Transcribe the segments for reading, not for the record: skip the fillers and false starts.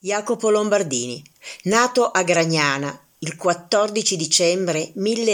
Jacopo Lombardini, nato a Gragnana il 14 dicembre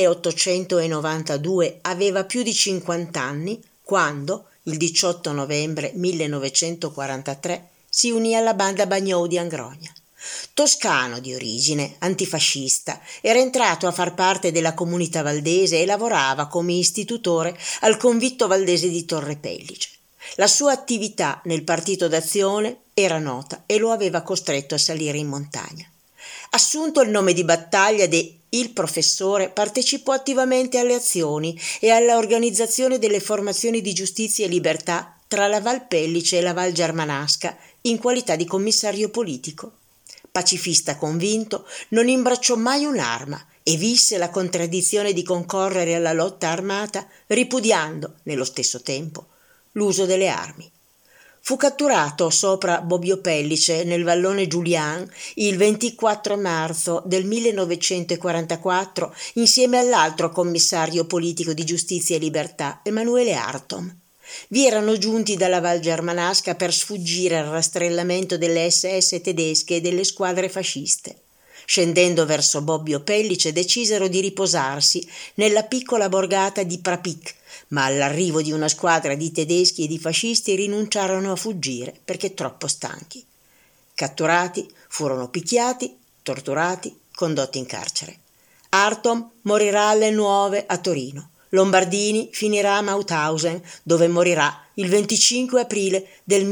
1892, aveva più di 50 anni quando, il 18 novembre 1943, si unì alla banda Bagnò di Angrogna. Toscano di origine, antifascista, era entrato a far parte della comunità valdese e lavorava come istitutore al convitto valdese di Torre Pellice. La sua attività nel Partito d'Azione era nota e lo aveva costretto a salire in montagna. Assunto il nome di battaglia di Il Professore, partecipò attivamente alle azioni e alla organizzazione delle formazioni di giustizia e libertà tra la Val Pellice e la Val Germanasca in qualità di commissario politico. Pacifista convinto, non imbracciò mai un'arma e visse la contraddizione di concorrere alla lotta armata, ripudiando, nello stesso tempo, l'uso delle armi. Fu catturato sopra Bobbio Pellice nel vallone Giulian il 24 marzo del 1944 insieme all'altro commissario politico di giustizia e libertà, Emanuele Artom. Vi erano giunti dalla Val Germanasca per sfuggire al rastrellamento delle SS tedesche e delle squadre fasciste. Scendendo verso Bobbio Pellice decisero di riposarsi nella piccola borgata di Prapic, ma all'arrivo di una squadra di tedeschi e di fascisti rinunciarono a fuggire perché troppo stanchi. Catturati, furono picchiati, torturati, condotti in carcere. Artom morirà alle 9 a Torino. Lombardini finirà a Mauthausen, dove morirà il 25 aprile del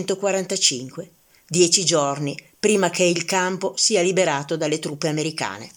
1945, 10 giorni prima che il campo sia liberato dalle truppe americane.